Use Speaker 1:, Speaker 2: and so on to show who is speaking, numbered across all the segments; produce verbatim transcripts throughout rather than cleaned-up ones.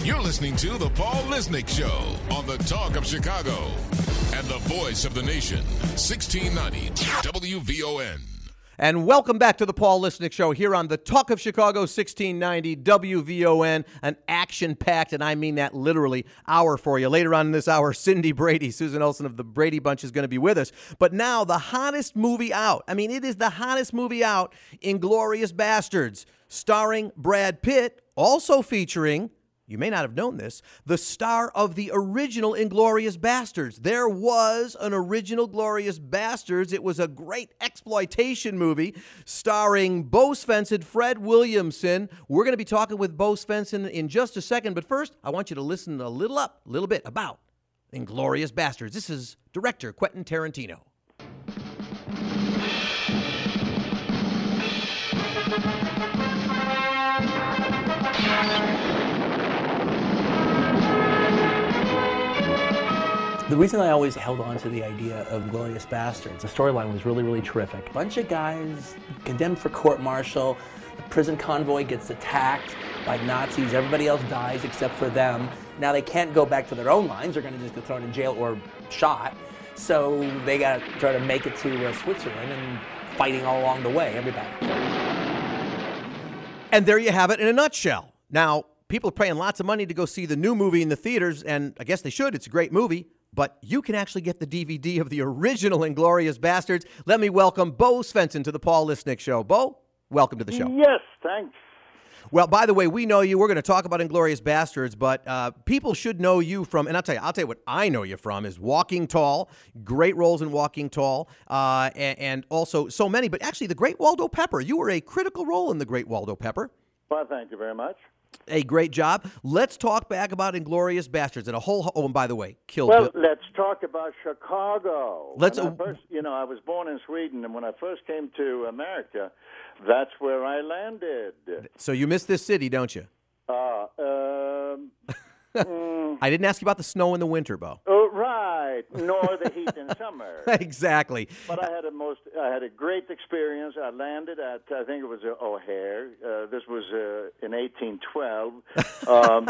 Speaker 1: You're listening to The Paul Lisnick Show on the Talk of Chicago and the voice of the nation, sixteen ninety W V O N.
Speaker 2: And welcome back to the Paul Lisnick Show here on the Talk of Chicago, sixteen ninety W V O N, an action-packed, and I mean that literally, hour for you. Later on in this hour, Cindy Brady, Susan Olsen of the Brady Bunch is going to be with us. But now, the hottest movie out, I mean, it is the hottest movie out, Inglourious Basterds, starring Brad Pitt, also featuring, you may not have known this, the star of the original Inglourious Basterds. There was an original Glorious Bastards. It was a great exploitation movie starring Bo Svensson, Fred Williamson. We're going to be talking with Bo Svensson in just a second, but first, I want you to listen a little up, a little bit about Inglourious Basterds. This is director Quentin Tarantino.
Speaker 3: The reason I always held on to the idea of Inglourious Basterds, the storyline was really, really terrific. A bunch of guys condemned for court-martial, the prison convoy gets attacked by Nazis, everybody else dies except for them. Now they can't go back to their own lines, they're going to just get thrown in jail or shot. So they got to try to make it to uh, Switzerland and fighting all along the way, everybody.
Speaker 2: And there you have it in a nutshell. Now, people are paying lots of money to go see the new movie in the theaters, and I guess they should. It's a great movie. But you can actually get the D V D of the original Inglourious Basterds. Let me welcome Bo Svensson to the Paul Lisnick Show. Bo, welcome to the show.
Speaker 4: Yes, thanks.
Speaker 2: Well, by the way, we know you. We're going to talk about Inglourious Basterds, but uh, people should know you from, and I'll tell you, I'll tell you what I know you from is Walking Tall. Great roles in Walking Tall, uh, and, and also so many. But actually, The Great Waldo Pepper. You were a critical role in The Great Waldo Pepper.
Speaker 4: Well, thank you very much.
Speaker 2: A great job. Let's talk back about Inglourious Basterds and a whole. Oh, and by the way, Kill
Speaker 4: Well,
Speaker 2: Bill.
Speaker 4: let's talk about Chicago.
Speaker 2: Let's.
Speaker 4: When I first, you know, I was born in Sweden, and when I first came to America, that's where I landed.
Speaker 2: So you miss this city, don't you?
Speaker 4: Uh, um, mm,
Speaker 2: I didn't ask you about the snow in the winter, Bo.
Speaker 4: oh, right, nor the heat in summer.
Speaker 2: Exactly.
Speaker 4: But I had a most, I had a great experience. I landed at, I think it was uh, O'Hare. Uh, this was uh, in eighteen twelve, um,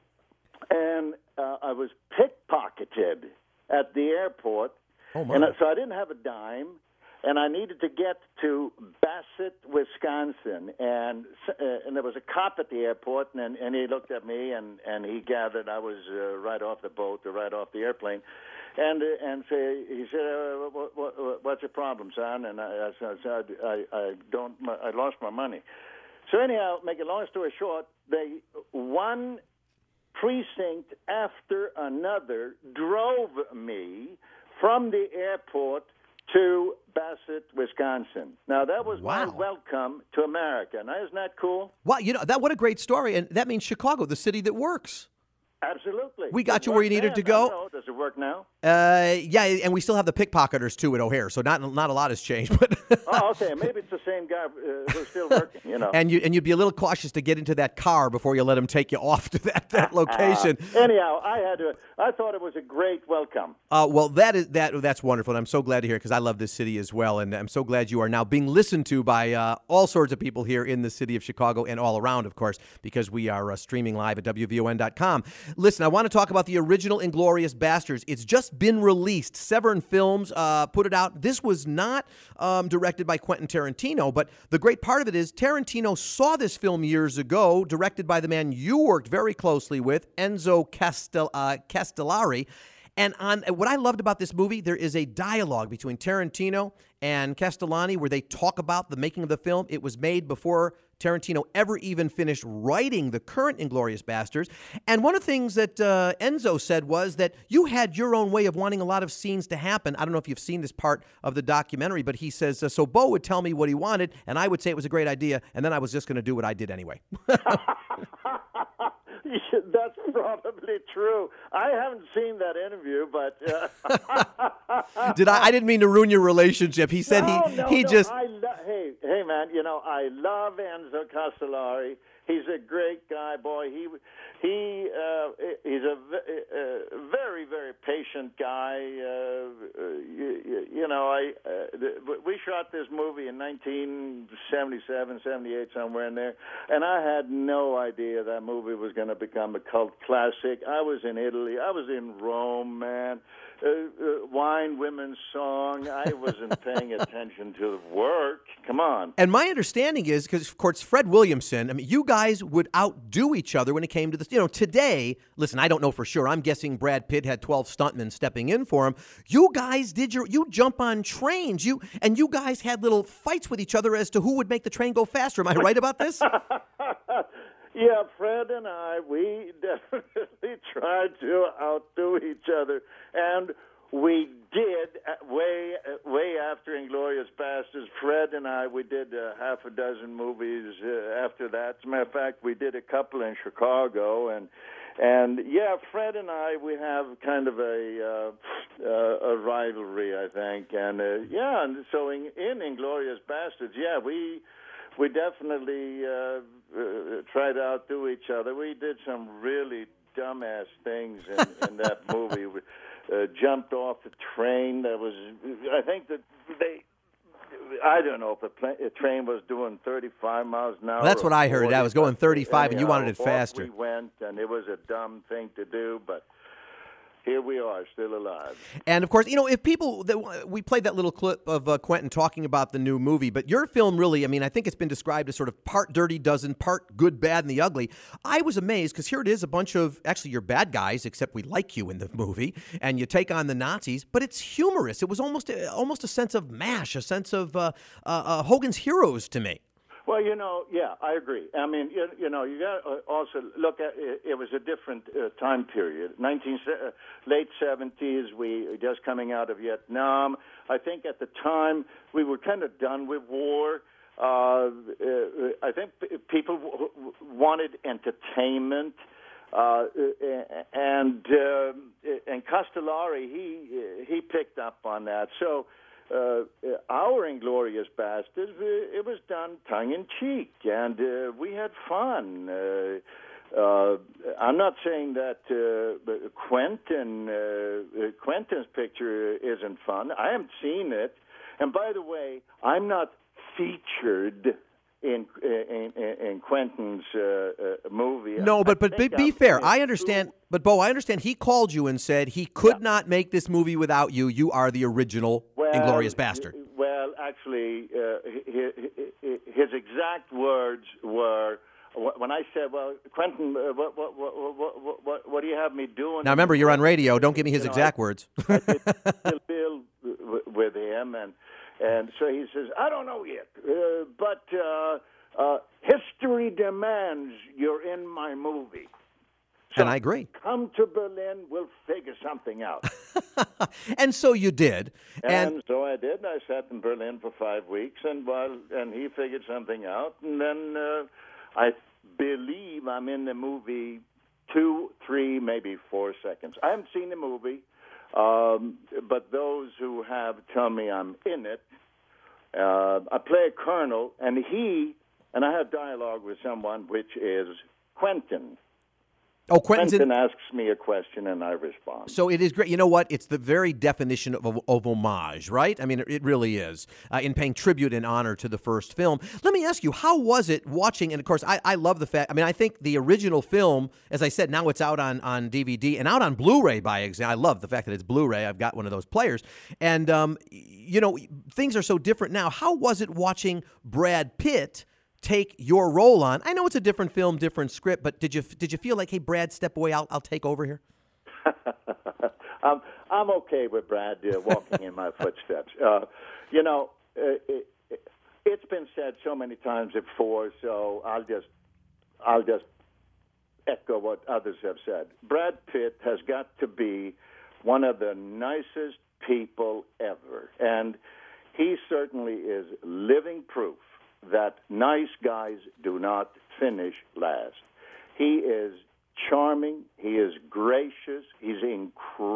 Speaker 4: and uh, I was pickpocketed at the airport,
Speaker 2: Oh my.
Speaker 4: and so I didn't have a dime, and I needed to get to Bassett, Wisconsin, and uh, and there was a cop at the airport, and and he looked at me, and and he gathered I was uh, right off the boat or right off the airplane. And uh, and say, he said, uh, what, what, "What's your problem, son?" And I, I said, "I, I don't, I lost my money." So anyhow, make a long story short, they one precinct after another drove me from the airport to Bassett, Wisconsin. Now that was
Speaker 2: Wow.
Speaker 4: my welcome to America. Now isn't that cool?
Speaker 2: Wow, you know that what a great story, and that means Chicago, the city that works.
Speaker 4: Absolutely.
Speaker 2: We got
Speaker 4: It
Speaker 2: you where you
Speaker 4: worked
Speaker 2: needed
Speaker 4: then.
Speaker 2: to go.
Speaker 4: I don't know. Does it work now?
Speaker 2: Uh, yeah, and we still have the pickpocketers too at O'Hare, so not not a lot has changed. But
Speaker 4: Oh, okay. Maybe it's the same guy uh, who's still working. You know.
Speaker 2: and you and you'd be a little cautious to get into that car before you let him take you off to that, that location.
Speaker 4: Uh, anyhow, I had to. I thought it was a great welcome.
Speaker 2: Uh, well, that is that that's wonderful, and I'm so glad to hear because I love this city as well, and I'm so glad you are now being listened to by uh, all sorts of people here in the city of Chicago and all around, of course, because we are uh, streaming live at W V O N dot com. Listen, I want to talk about the original Inglourious Basterds. It's just been released. Severn Films uh, put it out. This was not um, directed by Quentin Tarantino, but the great part of it is Tarantino saw this film years ago, directed by the man you worked very closely with, Enzo Castel, uh, Castellari. And on what I loved about this movie, there is a dialogue between Tarantino and Castellani where they talk about the making of the film. It was made before Tarantino ever even finished writing the current Inglourious Basterds. And one of the things that uh, Enzo said was that you had your own way of wanting a lot of scenes to happen. I don't know if you've seen this part of the documentary, but he says, uh, so Bo would tell me what he wanted, and I would say it was a great idea, and then I was just going to do what I did anyway.
Speaker 4: That's probably true. I haven't seen that interview, but uh...
Speaker 2: did I? I didn't mean to ruin your relationship. He said
Speaker 4: no,
Speaker 2: he
Speaker 4: no,
Speaker 2: he
Speaker 4: no.
Speaker 2: just.
Speaker 4: I lo- hey, hey, man. You know, I love Enzo Castellari. He's a great guy, boy. He he uh, he's a v- uh, very very, very patient guy. Uh, you, you know, I uh, we shot this movie in nineteen seventy-seven, seventy-eight, somewhere in there, and I had no idea that movie was going to become a cult classic. I was in Italy. I was in Rome, man. Uh, uh, wine, women's song. I wasn't paying attention to the work. Come on.
Speaker 2: And my understanding is, because, of course, Fred Williamson, I mean, you guys would outdo each other when it came to this. You know, today, listen, I don't know for sure. I'm guessing Brad Pitt had twelve stuntmen stepping in for him. You guys did your, you jump on trains. You And you guys had little fights with each other as to who would make the train go faster. Am I right about this?
Speaker 4: Yeah, Fred and I, we definitely tried to outdo each other, and we did way way after Inglourious Basterds. Fred and I, we did uh, half a dozen movies uh, after that. As a matter of fact, we did a couple in Chicago, and and yeah, Fred and I, we have kind of a uh, uh, a rivalry, I think, and uh, yeah, and so in, in Inglourious Basterds, yeah, we. We definitely uh, uh, tried to outdo each other. We did some really dumbass things in, in that movie. We uh, jumped off the train. That was, I think that they, I don't know if a, pla- a train was doing thirty-five miles an hour.
Speaker 2: Well, that's what I heard.
Speaker 4: forty,
Speaker 2: I was going thirty-five,
Speaker 4: anyhow,
Speaker 2: and you wanted it
Speaker 4: off
Speaker 2: faster.
Speaker 4: We went, and it was a dumb thing to do, but here we are, still alive.
Speaker 2: And, of course, you know, if people, that we played that little clip of uh, Quentin talking about the new movie, but your film really, I mean, I think it's been described as sort of part Dirty Dozen, part Good, Bad, and the Ugly. I was amazed because here it is, a bunch of, actually, you're bad guys, except we like you in the movie, and you take on the Nazis, but it's humorous. It was almost, almost a sense of MASH, a sense of uh, uh, uh, Hogan's Heroes to me.
Speaker 4: Well, you know, yeah, I agree. I mean, you, you know, you got to also look at it, it was a different uh, time period. Nineteen uh, late seventies, we just coming out of Vietnam. I think at the time we were kind of done with war. Uh, uh, I think people w- w- wanted entertainment. Uh, and uh, and Castellari, he he picked up on that. So. Uh, our Inglourious Basterds, it was done tongue-in-cheek, and uh, we had fun. Uh, uh, I'm not saying that uh, Quentin uh, Quentin's picture isn't fun. I haven't seen it. And by the way, I'm not featured in in, in Quentin's uh, uh, movie.
Speaker 2: No, but but be, be fair. I understand. Two. But, Bo, I understand he called you and said he could yeah. not make this movie without you. You are the original well, Inglourious Bastard.
Speaker 4: Well, actually, uh, his, his exact words were, when I said, well, Quentin, uh, what, what, what, what, what, what do you have me doing?
Speaker 2: Now, remember, you're on radio. Don't give me his you know, exact
Speaker 4: I,
Speaker 2: words.
Speaker 4: I did still deal with him, and, and so he says, I don't know yet, uh, but uh, uh, history demands you're in my movie. So
Speaker 2: and I agree.
Speaker 4: Come to Berlin, we'll figure something out.
Speaker 2: And so you did.
Speaker 4: And,
Speaker 2: and
Speaker 4: so I did. And I sat in Berlin for five weeks, and while and he figured something out. And then uh, I believe I'm in the movie two, three, maybe four seconds. I haven't seen the movie, um, but those who have tell me I'm in it. Uh, I play a colonel, and he, and I have dialogue with someone, which is Quentin.
Speaker 2: Oh, Quentin's
Speaker 4: Quentin
Speaker 2: in...
Speaker 4: asks me a question and I respond.
Speaker 2: So it is great. You know what? It's the very definition of, of homage, right? I mean, it, it really is, uh, in paying tribute and honor to the first film. Let me ask you, how was it watching? And, of course, I, I love the fact, I mean, I think the original film, as I said, now it's out on, on D V D and out on Blu-ray by example. I love the fact that it's Blu-ray. I've got one of those players. And, um, you know, things are so different now. How was it watching Brad Pitt take your role on? I know it's a different film, different script, but did you did you feel like, hey, Brad, step away, I'll I'll take over here?
Speaker 4: I'm I'm okay with Brad uh, walking in my footsteps. Uh, you know, uh, it, it's been said so many times before, so I'll just I'll just echo what others have said. Brad Pitt has got to be one of the nicest people ever, and he certainly is living proof that nice guys do not finish last. He is charming. He is gracious. He's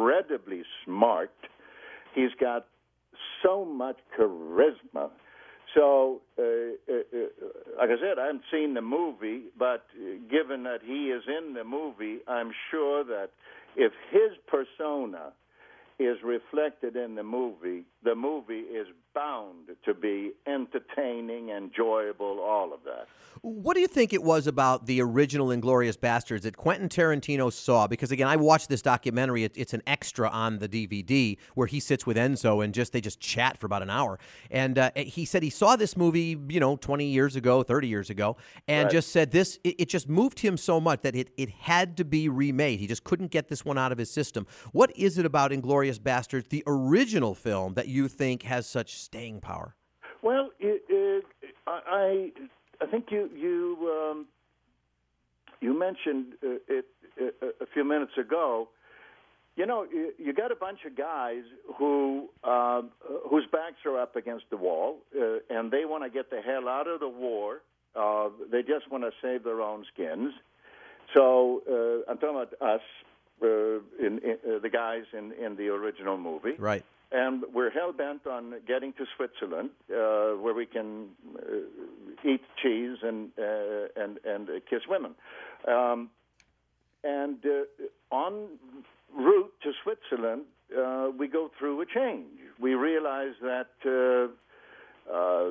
Speaker 4: incredibly smart. He's got so much charisma. So, uh, uh, uh, like I said, I haven't seen the movie, but uh, given that he is in the movie, I'm sure that if his persona is reflected in the movie, the movie is bound to be entertaining, enjoyable, all of that.
Speaker 2: What do you think it was about the original Inglourious Basterds that Quentin Tarantino saw? Because, again, I watched this documentary. It, it's an extra on the D V D where he sits with Enzo and just they just chat for about an hour. And uh, he said he saw this movie, you know, twenty years ago, thirty years ago, and
Speaker 4: Right.
Speaker 2: just said this, it, it just moved him so much that it, it had to be remade. He just couldn't get this one out of his system. What is it about Inglourious Basterds, the original film, that you think has such staying power?
Speaker 4: Well, it, it, I, I think you you um, you mentioned uh, it uh, a few minutes ago. You know, you, you got a bunch of guys who uh, whose backs are up against the wall, uh, and they want to get the hell out of the war. Uh, they just want to save their own skins. So uh, I'm talking about us, uh, in, in uh, the guys in, in the original movie.
Speaker 2: Right.
Speaker 4: And we're hell-bent on getting to Switzerland, uh, where we can uh, eat cheese and uh, and and uh, kiss women. Um, and uh, en route to Switzerland, uh, we go through a change. We realize that uh, uh,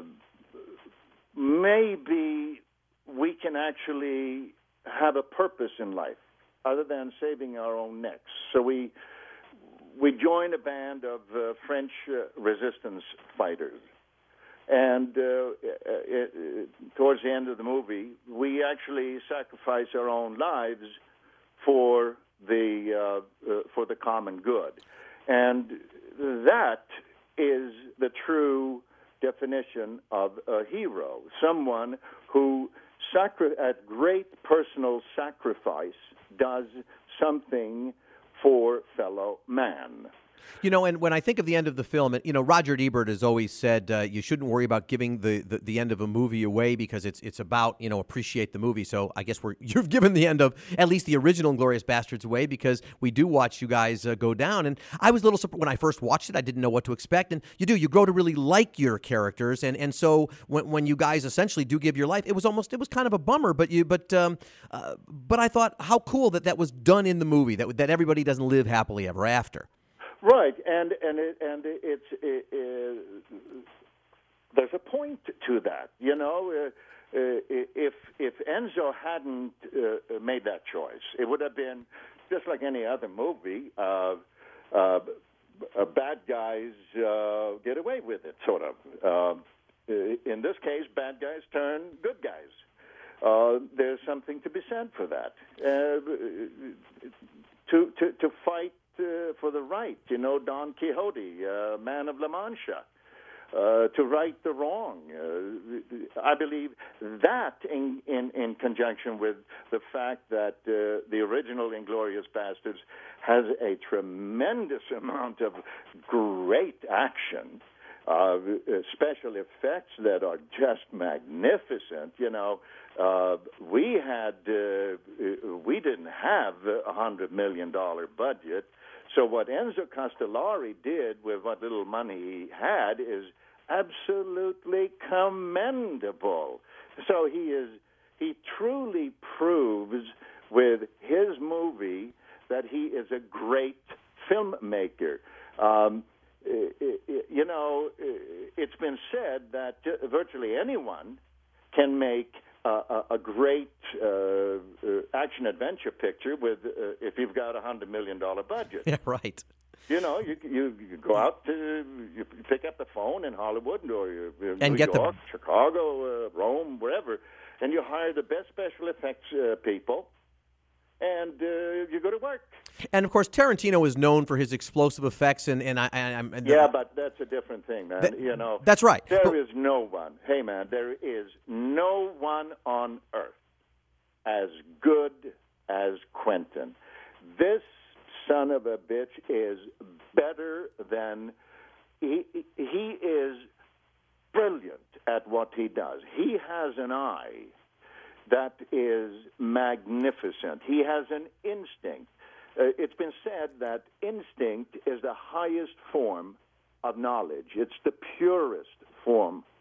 Speaker 4: maybe we can actually have a purpose in life other than saving our own necks. So we... We joined a band of uh, French uh, resistance fighters. And uh, uh, uh, towards the end of the movie, we actually sacrifice our own lives for the uh, uh, for the common good. And that is the true definition of a hero, someone who, sacri- at great personal sacrifice, does something for fellow man.
Speaker 2: You know, and when I think of the end of the film, you know, Roger Ebert has always said uh, you shouldn't worry about giving the, the, the end of a movie away because it's it's about, you know, appreciate the movie. So I guess we're you've given the end of at least the original Inglourious Basterds away because we do watch you guys uh, go down. And I was a little surprised when I first watched it. I didn't know what to expect. And you do, you grow to really like your characters. And and so when when you guys essentially do give your life, it was almost, it was kind of a bummer. But you, but um, uh, but I thought how cool that that was done in the movie, that that everybody doesn't live happily ever after.
Speaker 4: Right, and and it, and it's it, it, there's a point to that, you know. Uh, uh, if if Enzo hadn't uh, made that choice, it would have been just like any other movie. Uh, uh, uh, bad guys uh, get away with it, sort of. Uh, in this case, bad guys turn good guys. Uh, there's something to be said for that. Uh, to to to fight. Uh, for the right, you know, Don Quixote, uh, man of La Mancha, uh, to right the wrong. Uh, I believe that, in, in, in conjunction with the fact that uh, the original Inglourious Basterds has a tremendous amount of great action, uh, special effects that are just magnificent, you know. Uh, we had, uh, we didn't have a hundred million dollar budget. So what Enzo Castellari did with what little money he had is absolutely commendable. So he is, he truly proves with his movie that he is a great filmmaker. Um, you know, it's been said that virtually anyone can make Uh, a, a great uh, uh, action-adventure picture with uh, if you've got a hundred million dollar budget.
Speaker 2: Yeah, right.
Speaker 4: You know, you, you you go out to you pick up the phone in Hollywood or you, you
Speaker 2: and
Speaker 4: New
Speaker 2: get
Speaker 4: York,
Speaker 2: the...
Speaker 4: Chicago, uh, Rome, wherever, and you hire the best special effects uh, people, and uh, you go to work.
Speaker 2: And of course, Tarantino is known for his explosive effects, and and I, I I'm and
Speaker 4: yeah, but that's a different thing, man.
Speaker 2: That,
Speaker 4: you know,
Speaker 2: that's right.
Speaker 4: There
Speaker 2: but,
Speaker 4: is no one. Hey, man, there is no one on earth as good as Quentin. This son of a bitch is better than he. He is brilliant at what he does. He has an eye that is magnificent. He has an instinct. Uh, it's been said that instinct is the highest form of knowledge. It's the purest form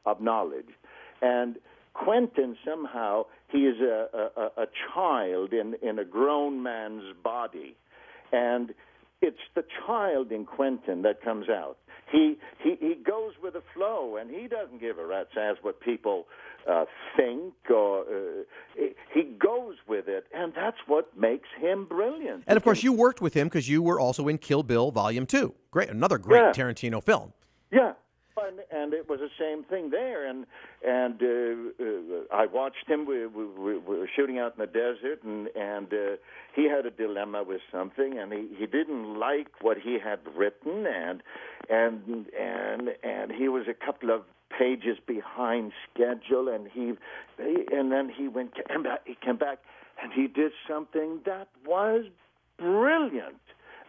Speaker 4: of knowledge. And Quentin, somehow, he is a, a, a child in, in a grown man's body. And it's the child in Quentin that comes out. He, he he goes with the flow, and he doesn't give a rat's ass what people uh, think, or uh, he goes with it, and that's what makes him brilliant.
Speaker 2: And, of course, you worked with him because you were also in Kill Bill Volume two. Great, another great
Speaker 4: Yeah.
Speaker 2: Tarantino film.
Speaker 4: Yeah. And, and it was the same thing there, and and uh, uh, I watched him. We, we, we were shooting out in the desert, and and uh, he had a dilemma with something, and he, he didn't like what he had written, and and and and he was a couple of pages behind schedule, and he, and then he went he came back, and he did something that was brilliant,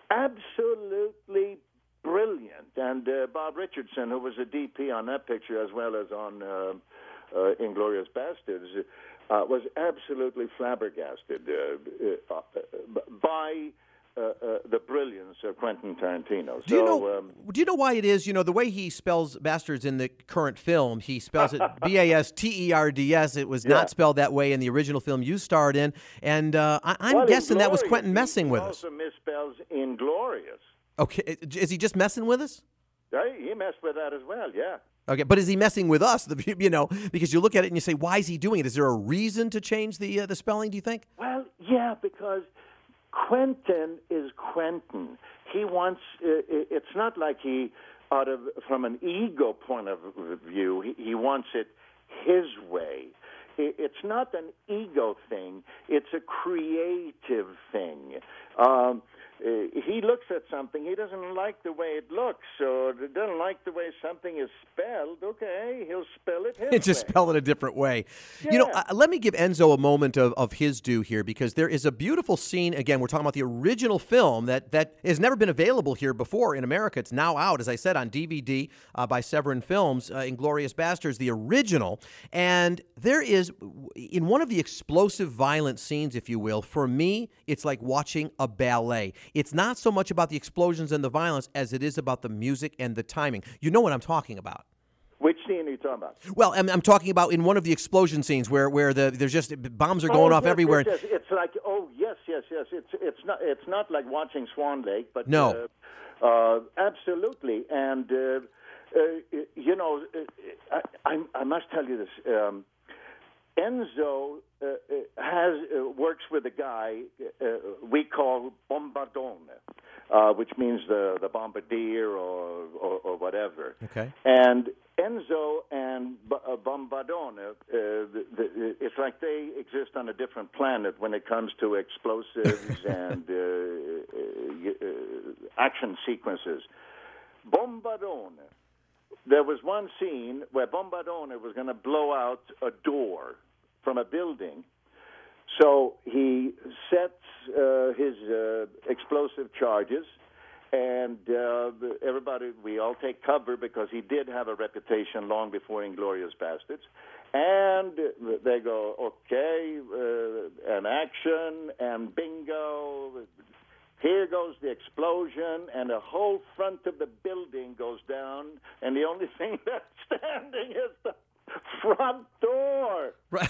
Speaker 4: absolutely brilliant. And uh, Bob Richardson, who was a D P on that picture as well as on uh, uh, Inglourious Bastards, uh, was absolutely flabbergasted uh, uh, by uh, uh, the brilliance of Quentin Tarantino.
Speaker 2: Do you
Speaker 4: so,
Speaker 2: know?
Speaker 4: um,
Speaker 2: Do you know why it is? You know the way he spells bastards in the current film. He spells it B A S T E R D S. It was
Speaker 4: Yeah.
Speaker 2: not spelled that way in the original film you starred in, and uh, I, I'm
Speaker 4: well,
Speaker 2: guessing that was
Speaker 4: Inglourious,
Speaker 2: Quentin messing
Speaker 4: he
Speaker 2: with us.
Speaker 4: also misspells Inglorious.
Speaker 2: Okay, is he just messing with us?
Speaker 4: Right? He messed with that as well, yeah.
Speaker 2: Okay, but is he messing with us? The- You know, because you look at it and you say, why is he doing it? Is there a reason to change the uh, the spelling? Do you think?
Speaker 4: Well, yeah, because Quentin is Quentin. He wants. Uh, it's not like he, out of from an ego point of view, he, he wants it his way. It, it's not an ego thing. It's a creative thing. Um, Uh, he looks at something, he doesn't like the way it looks, or doesn't like the way something is spelled. Okay, he'll spell it his
Speaker 2: Just
Speaker 4: way.
Speaker 2: spell it a different way. You know,
Speaker 4: Yeah.
Speaker 2: uh, let me give Enzo a moment of, of his due here, because there is a beautiful scene. Again, we're talking about the original film that, that has never been available here before in America. It's now out, as I said, on D V D uh, by Severin Films, uh, Inglourious Bastards, the original. And there is, in one of the explosive, violent scenes, if you will, for me, it's like watching a ballet. It's not so much about the explosions and the violence as it is about the music and the timing. You know what I'm talking about.
Speaker 4: Which scene are you talking about?
Speaker 2: Well, I'm, I'm talking about in one of the explosion scenes where, where the there's just bombs are going
Speaker 4: oh,
Speaker 2: off
Speaker 4: yes,
Speaker 2: everywhere.
Speaker 4: Yes, yes. It's like, oh, yes, yes, yes. It's it's not it's not like watching Swan Lake, but
Speaker 2: No.
Speaker 4: uh, uh, absolutely. And uh, uh, you know, I, I I must tell you this. Um, Enzo uh, has uh, works with a guy uh, we call Bombardone, uh, which means the the bombardier or or, or whatever.
Speaker 2: Okay.
Speaker 4: And Enzo and B- uh, Bombardone, uh, the, the, it's like they exist on a different planet when it comes to explosives and uh, uh, uh, action sequences. Bombardone. There was one scene where Bombardone was going to blow out a door from a building. So he sets uh, his uh, explosive charges, and uh, everybody, we all take cover because he did have a reputation long before Inglourious Bastards. And they go, okay, uh, an action, and bingo. Here goes the explosion, and the whole front of the building goes down, and the only thing that's standing is the front door.
Speaker 2: Right.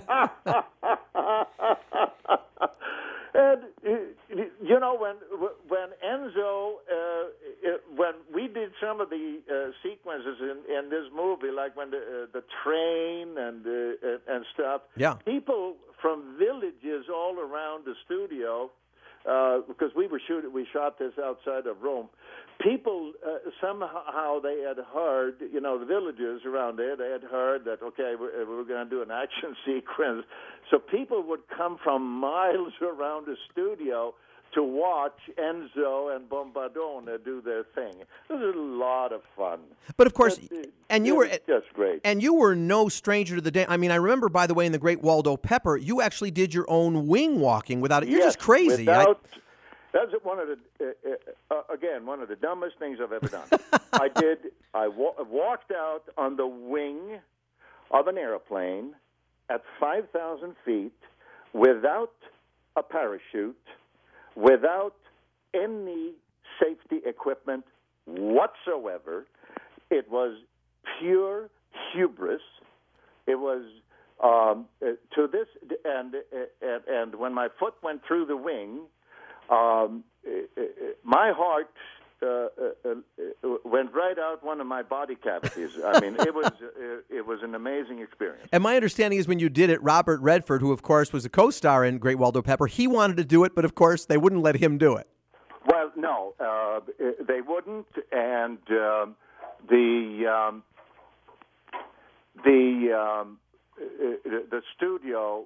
Speaker 4: And you know, when when Enzo, uh, when we did some of the uh, sequences in, in this movie, like when the uh, the train and uh, and stuff,
Speaker 2: Yeah.
Speaker 4: people from villages all around the studio. Uh, because we were shooting, we shot this outside of Rome. People uh, somehow they had heard, you know, the villagers around there. They had heard that okay, we're, we're going to do an action sequence. So people would come from miles around the studio to watch Enzo and Bombardone do their thing. It was a lot of fun.
Speaker 2: But of course,
Speaker 4: It- it-
Speaker 2: and you
Speaker 4: it
Speaker 2: were
Speaker 4: was just great.
Speaker 2: and you were no stranger to the day. I mean, I remember, by the way, in The Great Waldo Pepper, you actually did your own wing walking without it. You're
Speaker 4: Yes,
Speaker 2: just crazy. I-
Speaker 4: Without, that's one of the uh, uh, again one of the dumbest things I've ever done. I did. I wa- walked out on the wing of an airplane at five thousand feet without a parachute, without any safety equipment whatsoever. It was pure hubris. It was um, uh, to this, and, and and when my foot went through the wing, um, my heart uh, uh, uh, went right out one of my body cavities. I mean, it was uh, it was an amazing experience.
Speaker 2: And my understanding is when you did it, Robert Redford, who of course was a co-star in Great Waldo Pepper, he wanted to do it, but of course they wouldn't let him do it.
Speaker 4: Well, no, uh, they wouldn't, and um, the um, the um, the studio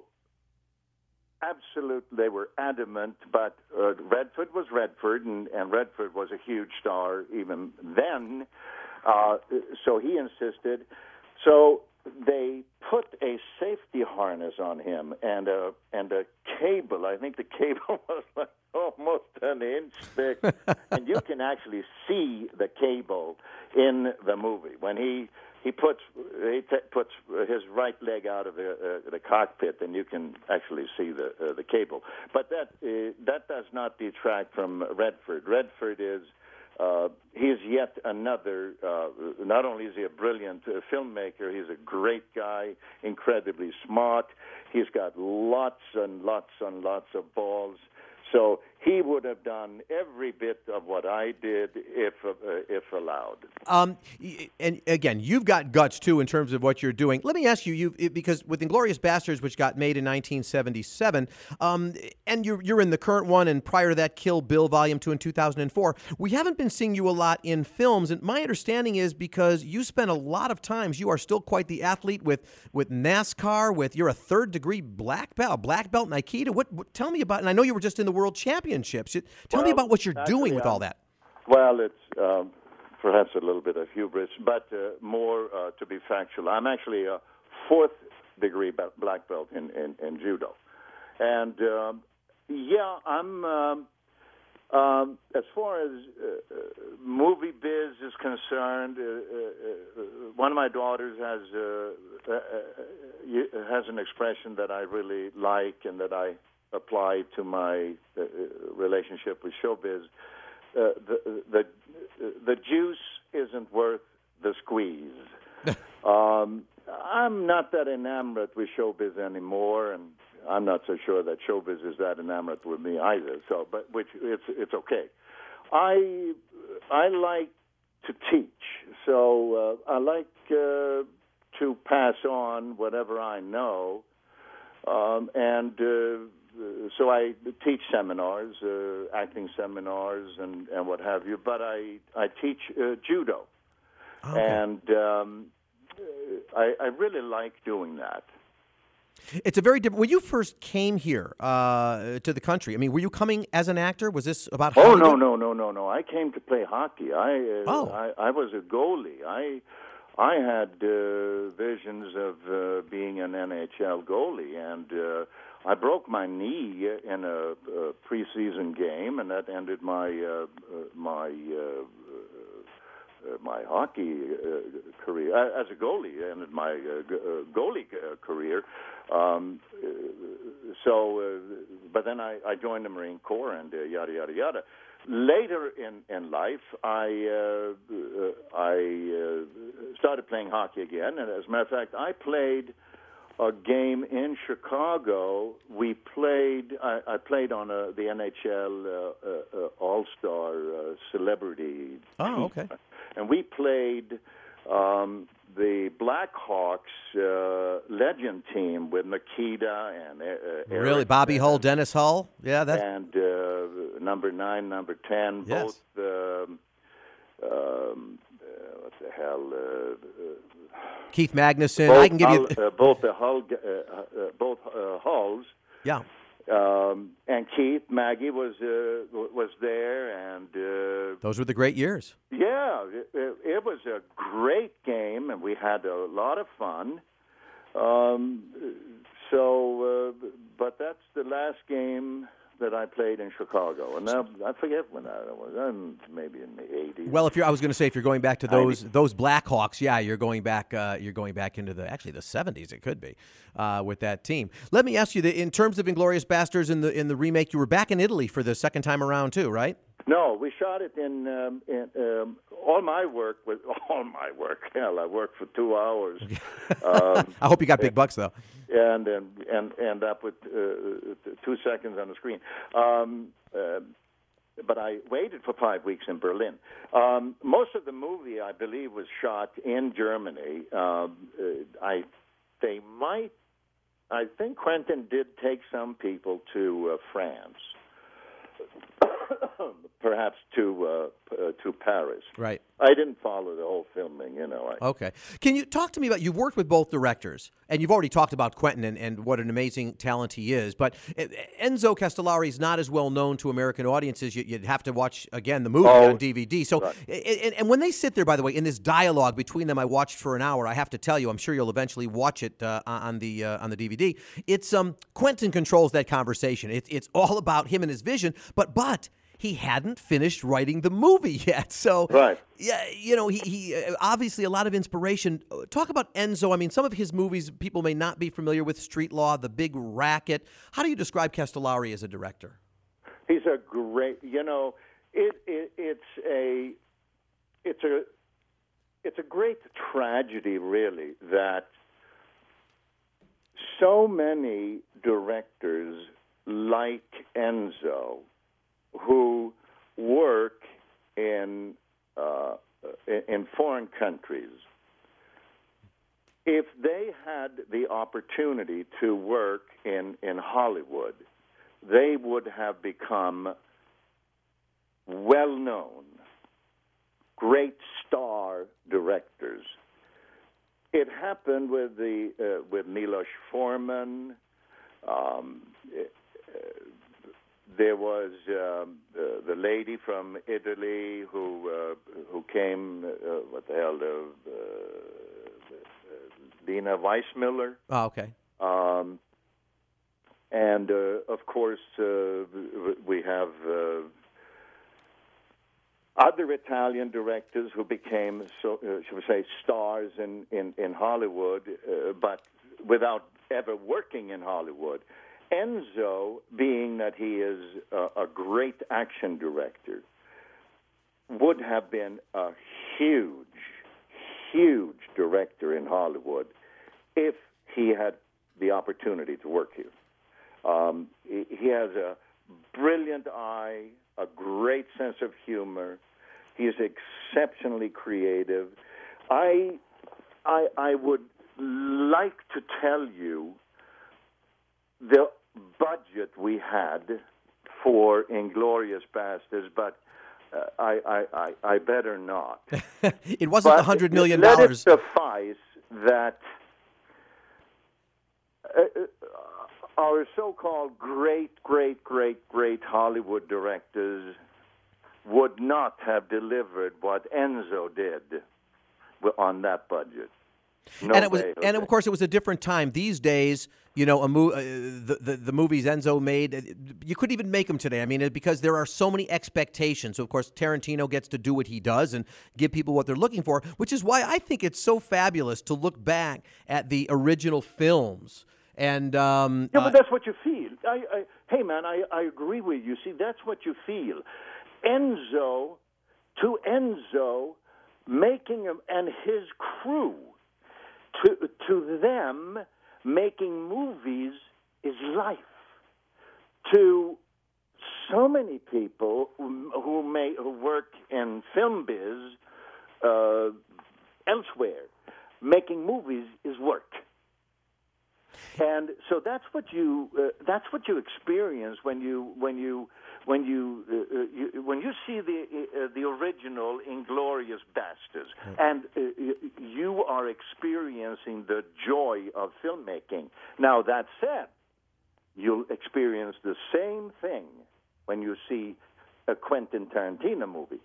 Speaker 4: absolutely they were adamant. But uh, Redford was Redford, and, and Redford was a huge star even then, uh, so he insisted. So they put a safety harness on him and a and a cable. I think the cable was like almost an inch thick, and you can actually see the cable in the movie when he he puts he t- puts his right leg out of the, uh, the cockpit, and you can actually see the uh, the cable. But that uh, that does not detract from Redford. Redford is. Uh, he's yet another, uh, not only is he a brilliant uh, filmmaker, he's a great guy, incredibly smart. He's got lots and lots and lots of balls. So he would have done every bit of what I did if uh, if allowed.
Speaker 2: Um, and again, you've got guts too in terms of what you're doing. Let me ask you, you because with Inglourious Basterds, which got made in nineteen seventy-seven, um, and you're you're in the current one, and prior to that, Kill Bill Volume Two in two thousand four. We haven't been seeing you a lot in films, and my understanding is because you spent a lot of times. You are still quite the athlete with with NASCAR. With you're a third degree black belt, black belt in Aikido. What, what? Tell me about. And I know you were just in the World Championships. Tell
Speaker 4: well,
Speaker 2: me about what you're
Speaker 4: actually,
Speaker 2: doing with
Speaker 4: um,
Speaker 2: all that.
Speaker 4: Well, it's um, perhaps a little bit of hubris, but uh, more uh, to be factual. I'm actually a fourth degree black belt in, in, in judo. And, um, yeah, I'm, um, um, as far as uh, movie biz is concerned, uh, uh, one of my daughters has, uh, uh, has an expression that I really like and that I apply to my uh, relationship with showbiz. Uh, the, the the juice isn't worth the squeeze. um, I'm not that enamored with showbiz anymore, and I'm not so sure that showbiz is that enamored with me either. So, but which it's it's okay. I I like to teach, so uh, I like uh, to pass on whatever I know, um, and. Uh, So I teach seminars, uh, acting seminars, and, and what have you. But I I teach uh, judo, okay. and um, I, I really like doing that.
Speaker 2: It's a very different. When you first came here uh, to the country, I mean, were you coming as an actor? Was this about?
Speaker 4: Oh
Speaker 2: Hollywood?
Speaker 4: no no no no no! I came to play hockey. I uh,
Speaker 2: oh.
Speaker 4: I, I was a goalie. I I had uh, visions of uh, being an N H L goalie, and. Uh, I broke my knee in a, a preseason game, and that ended my uh, my uh, uh, my hockey uh, career as a goalie. Ended my uh, goalie career. Um, so, uh, but then I, I joined the Marine Corps, and uh, yada yada yada. Later in, in life, I uh, I uh, started playing hockey again, and as a matter of fact, I played. A game in Chicago. We played. I, I played on a, the N H L uh, uh, All-Star uh, Celebrity.
Speaker 2: Oh,
Speaker 4: team.
Speaker 2: okay.
Speaker 4: And we played um, the Blackhawks uh, legend team with Nikita and uh, Eric
Speaker 2: really Bobby
Speaker 4: and,
Speaker 2: Hull, Dennis Hull. Yeah, that.
Speaker 4: And uh, number nine, number ten,
Speaker 2: yes.
Speaker 4: both. Um, um, uh, what the hell? Uh, uh,
Speaker 2: Keith Magnuson.
Speaker 4: Both
Speaker 2: I can give
Speaker 4: Hull,
Speaker 2: you
Speaker 4: uh, both the Hull, uh, uh, both uh, Hulls.
Speaker 2: Yeah.
Speaker 4: Um, and Keith Maggie was uh, was there, and uh,
Speaker 2: those were the great years.
Speaker 4: Yeah, it, it was a great game, and we had a lot of fun. Um, so, uh, but that's the last game that I played in Chicago, and now, I forget when that was. Um, maybe in the eighties.
Speaker 2: Well, if you're, I was going to say, if you're going back to those those Blackhawks, yeah, you're going back. Uh, you're going back into the actually the seventies. It could be uh, with that team. Let me ask you, that in terms of Inglourious Basterds in the in the remake, you were back in Italy for the second time around too, right?
Speaker 4: No, we shot it in, um, in um, all my work was all my work. Hell, I worked for two hours. um,
Speaker 2: I hope you got big bucks though.
Speaker 4: And and and end up with uh, two seconds on the screen. Um, uh, but I waited for five weeks in Berlin. Um, most of the movie, I believe, was shot in Germany. Um, uh, I they might. I think Quentin did take some people to uh, France. Perhaps to uh, uh, to Paris.
Speaker 2: Right.
Speaker 4: I didn't follow the whole filming, you know. I,
Speaker 2: Okay. Can you talk to me about, you've worked with both directors, and you've already talked about Quentin and, and what an amazing talent he is, but Enzo Castellari is not as well known to American audiences. You, you'd have to watch, again, the movie
Speaker 4: Oh,
Speaker 2: on D V D. So,
Speaker 4: right.
Speaker 2: and, and when they sit there, by the way, in this dialogue between them, I watched for an hour, I have to tell you, I'm sure you'll eventually watch it uh, on the uh, on the D V D. It's, um, Quentin controls that conversation. It, it's all about him and his vision, but, but, he hadn't finished writing the movie yet. So,
Speaker 4: Right.
Speaker 2: yeah, you know, he, he uh, obviously a lot of inspiration. Talk about Enzo. I mean, some of his movies people may not be familiar with. Street Law, The Big Racket. How do you describe Castellari as a director?
Speaker 4: He's a great, you know, it, it it's a it's a it's a great tragedy, really, that so many directors like Enzo, who work in uh, in foreign countries, if they had the opportunity to work in, in Hollywood, they would have become well-known, great star directors. It happened with the uh, with Milos Forman. Um, it, uh, There was um, uh, the lady from Italy who uh, who came. Uh, what the hell? Uh, uh, Lena Weissmiller.
Speaker 2: Oh, okay.
Speaker 4: Um, and uh, of course, uh, we have uh, other Italian directors who became, so uh, should we say, stars in in, in Hollywood, uh, but without ever working in Hollywood. Enzo, being that he is a, a great action director, would have been a huge, huge director in Hollywood if he had the opportunity to work here. Um, he, he has a brilliant eye, a great sense of humor. He is exceptionally creative. I, I, I would like to tell you the budget we had for Inglourious Basterds, but uh, I, I, I, I better not.
Speaker 2: It wasn't
Speaker 4: a
Speaker 2: one hundred million
Speaker 4: dollars.
Speaker 2: dollars.
Speaker 4: Let it suffice that uh, our so-called great, great, great, great Hollywood directors would not have delivered what Enzo did on that budget. No
Speaker 2: and it was,
Speaker 4: way,
Speaker 2: and
Speaker 4: okay.
Speaker 2: of course, it was a different time. These days, you know, a mo- uh, the, the the movies Enzo made, uh, you couldn't even make them today. I mean, it, because there are so many expectations. So, of course, Tarantino gets to do what he does and give people what they're looking for, which is why I think it's so fabulous to look back at the original films. And um,
Speaker 4: yeah,
Speaker 2: uh,
Speaker 4: but that's what you feel. I, I, hey, man, I, I agree with you. See, that's what you feel. Enzo, to Enzo, making him and his crew. To to them, making movies is life. To so many people who, who may who work in film biz uh, elsewhere, making movies is work. And so that's what you uh, that's what you experience when you when you when you, uh, you when you see the uh, the original Inglourious Basterds, right. and uh, you are experiencing the joy of filmmaking. Now that said, you'll experience the same thing when you see a Quentin Tarantino movie.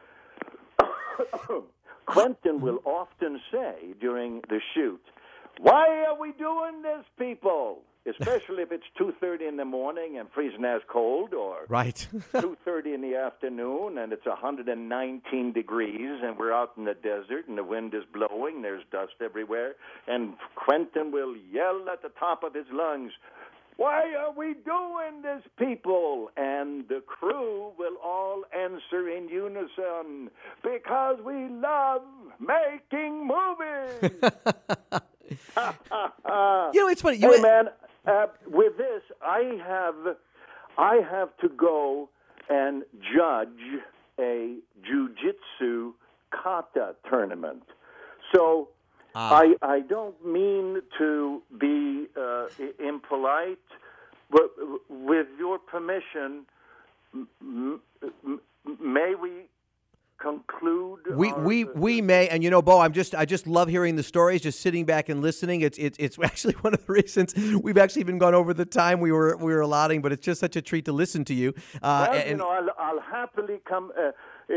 Speaker 4: Quentin will often say during the shoot, "Why are we doing this, people?" Especially if it's two thirty in the morning and freezing ass cold, or
Speaker 2: right.
Speaker 4: two thirty in the afternoon and it's one hundred nineteen degrees and we're out in the desert and the wind is blowing, there's dust everywhere, and Quentin will yell at the top of his lungs, why are we doing this, people? And the crew will all answer in unison, because we love making movies.
Speaker 2: You know, it's funny. You
Speaker 4: hey, man, uh, with this, I have, I have to go and judge a jiu-jitsu kata tournament. So ah. I, I don't mean to be uh, impolite, but with your permission, m- m- may we conclude?
Speaker 2: We
Speaker 4: our,
Speaker 2: we we may, and you know, Bo, I'm just I just love hearing the stories, just sitting back and listening. It's it's it's actually one of the reasons we've actually even gone over the time we were we were allotting, but it's just such a treat to listen to you. Uh,
Speaker 4: well,
Speaker 2: and,
Speaker 4: you know, I'll, I'll happily come. Uh,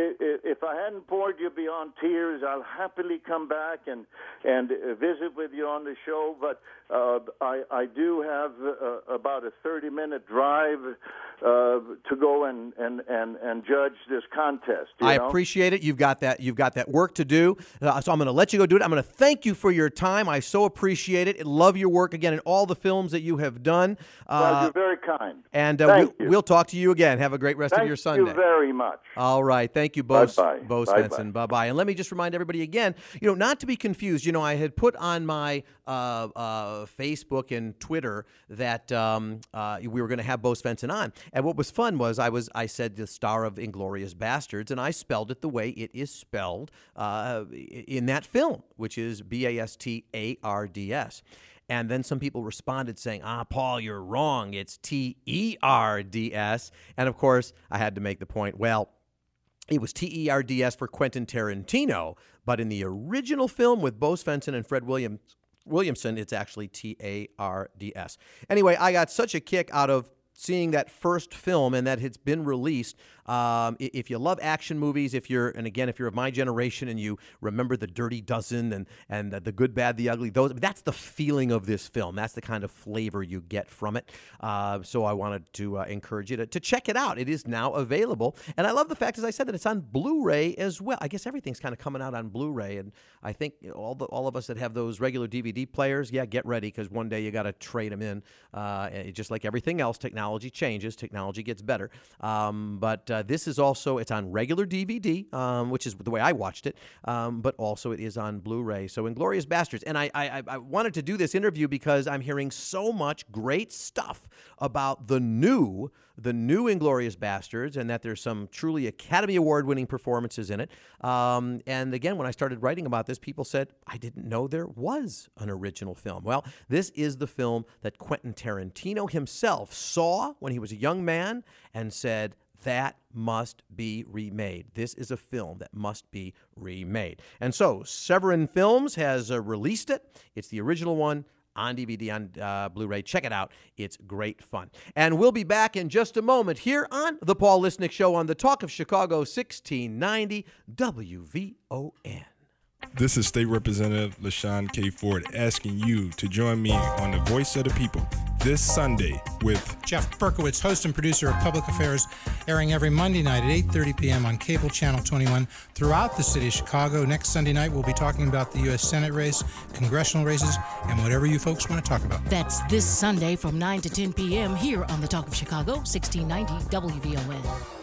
Speaker 4: If I hadn't bored you beyond tears, I'll happily come back and and visit with you on the show. But uh, I I do have uh, about a thirty minute drive uh, to go and, and, and, and judge this contest. You
Speaker 2: I
Speaker 4: know?
Speaker 2: appreciate it. You've got that. You've got that work to do. Uh, so I'm going to let you go do it. I'm going to thank you for your time. I so appreciate it. Love your work again in all the films that you have done. Uh,
Speaker 4: well, you're very kind.
Speaker 2: And uh,
Speaker 4: Thank
Speaker 2: we'll,
Speaker 4: you.
Speaker 2: we'll talk to you again. Have a great rest
Speaker 4: Thank
Speaker 2: of your Sunday.
Speaker 4: Thank you very much.
Speaker 2: All right. Thank you, Bo,
Speaker 4: Bye-bye.
Speaker 2: Bo Svensson. Bye-bye. Bye-bye. And let me just remind everybody again, you know, not to be confused. You know, I had put on my uh, uh, Facebook and Twitter that um, uh, we were going to have Bo Svensson on. And what was fun was I was I said the star of Inglourious Bastards, and I spelled it the way it is spelled uh, in that film, which is B A S T A R D S. And then some people responded saying, ah, Paul, you're wrong. It's T E R D S. And, of course, I had to make the point, well, it was T E R D S for Quentin Tarantino, but in the original film with Bo Svensson and Fred Williams, Williamson, it's actually T A R D S. Anyway, I got such a kick out of seeing that first film and that it's been released. Um, if you love action movies, if you're, and again, if you're of my generation and you remember The Dirty Dozen and, and The Good, Bad, the Ugly, those, that's the feeling of this film. That's the kind of flavor you get from it. Uh, so I wanted to uh, encourage you to, to check it out. It is now available. And I love the fact, as I said, that it's on Blu-ray as well. I guess everything's kind of coming out on Blu-ray. And I think all the, all of us that have those regular D V D players, yeah, get ready, because one day you got to trade them in. Uh, just like everything else, technology changes. Technology gets better. Um, but Uh, this is also, it's on regular D V D, um, which is the way I watched it, um, but also it is on Blu-ray. So Inglourious Bastards. And I, I, I wanted to do this interview because I'm hearing so much great stuff about the new, the new Inglourious Bastards, and that there's some truly Academy Award-winning performances in it. Um, and again, when I started writing about this, people said, I didn't know there was an original film. Well, this is the film that Quentin Tarantino himself saw when he was a young man and said, that must be remade. This is a film that must be remade. And so Severin Films has uh, released it. It's the original one on D V D, on uh, Blu-ray. Check it out. It's great fun. And we'll be back in just a moment here on The Paul Lisnick Show on the Talk of Chicago, sixteen ninety W V O N.
Speaker 5: This is State Representative LaShawn K. Ford asking you to join me on The Voice of the People this Sunday with
Speaker 6: Jeff Berkowitz, host and producer of Public Affairs, airing every Monday night at eight thirty p.m. on Cable Channel twenty-one throughout the city of Chicago. Next Sunday night, we'll be talking about the U S Senate race, congressional races, and whatever you folks want to talk about.
Speaker 7: That's this Sunday from nine to ten p.m. here on the Talk of Chicago, sixteen ninety W V O N.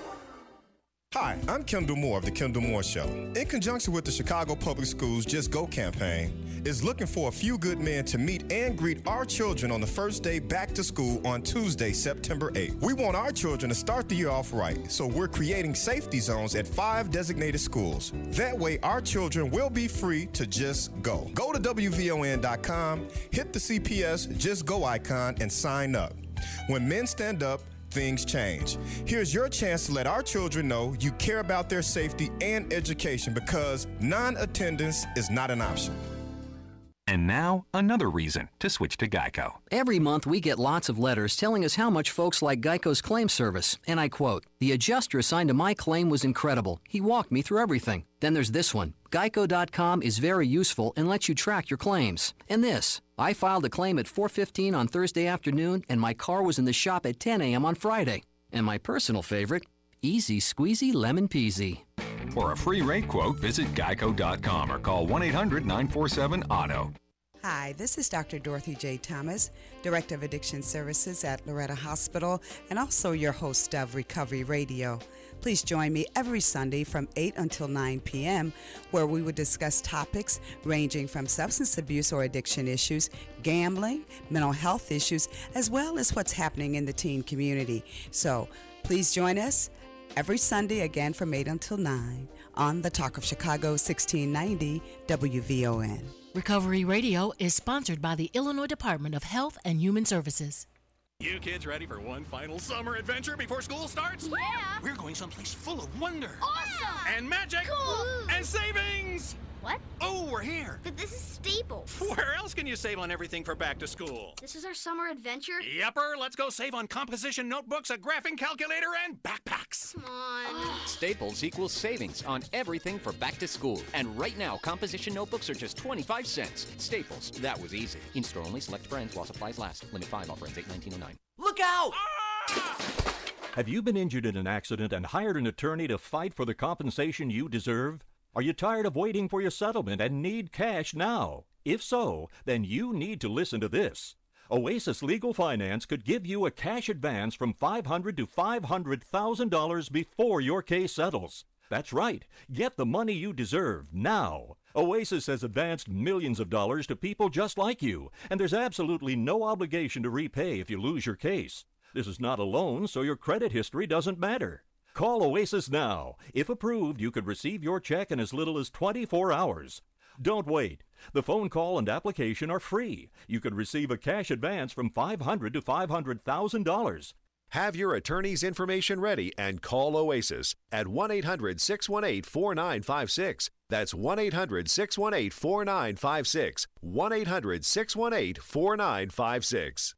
Speaker 8: Hi, I'm Kendall Moore of The Kendall Moore Show. In conjunction with the Chicago Public Schools Just Go campaign, is looking for a few good men to meet and greet our children on the first day back to school on Tuesday, September eighth. We want our children to start the year off right, so we're creating safety zones at five designated schools. That way, our children will be free to just go. Go to W V O N dot com, hit the C P S Just Go icon, and sign up. When men stand up, things change. Here's your chance to let our children know you care about their safety and education, because non-attendance is not an option.
Speaker 9: And now, another reason to switch to Geico.
Speaker 10: Every month we get lots of letters telling us how much folks like Geico's claim service. And I quote, "The adjuster assigned to my claim was incredible. He walked me through everything." Then there's this one. Geico dot com is very useful and lets you track your claims. And this, I filed a claim at four fifteen on Thursday afternoon, and my car was in the shop at ten a.m. on Friday. And my personal favorite, easy squeezy lemon peasy.
Speaker 9: For a free rate quote, visit Geico dot com or call one eight hundred nine four seven auto.
Speaker 11: Hi, this is Doctor Dorothy J. Thomas, Director of Addiction Services at Loretta Hospital, and also your host of Recovery Radio. Please join me every Sunday from eight until nine p.m., where we will discuss topics ranging from substance abuse or addiction issues, gambling, mental health issues, as well as what's happening in the teen community. So please join us every Sunday again from eight until nine on the Talk of Chicago sixteen ninety W V O N.
Speaker 7: Recovery Radio is sponsored by the Illinois Department of Health and Human Services.
Speaker 12: You kids ready for one final summer adventure before school starts?
Speaker 13: Yeah!
Speaker 12: We're going someplace full of wonder.
Speaker 13: Awesome!
Speaker 12: And magic!
Speaker 13: Cool!
Speaker 12: And savings!
Speaker 13: What?
Speaker 12: Oh, we're here.
Speaker 13: But this is Staples.
Speaker 12: Where else can you save on everything for back to school?
Speaker 13: This is our summer adventure?
Speaker 12: Yepper, let's go save on composition notebooks, a graphing calculator, and backpacks.
Speaker 13: Come on.
Speaker 14: Staples equals savings on everything for back to school. And right now, composition notebooks are just twenty-five cents. Staples, that was easy. In-store only, select brands while supplies last. Limit five, offer ends eight nineteen oh nine.
Speaker 15: Look out!
Speaker 12: Ah!
Speaker 16: Have you been injured in an accident and hired an attorney to fight for the compensation you deserve? Are you tired of waiting for your settlement and need cash now? If so, then you need to listen to this. Oasis Legal Finance could give you a cash advance from five hundred dollars to five hundred thousand dollars before your case settles. That's right. Get the money you deserve now. Oasis has advanced millions of dollars to people just like you, and there's absolutely no obligation to repay if you lose your case. This is not a loan, so your credit history doesn't matter. Call Oasis now. If approved, you could receive your check in as little as twenty-four hours. Don't wait. The phone call and application are free. You could receive a cash advance from five hundred dollars to five hundred thousand dollars.
Speaker 17: Have your attorney's information ready and call Oasis at one eight hundred six one eight four nine five six. That's one eight hundred six one eight four nine five six. one eight hundred six one eight four nine five six.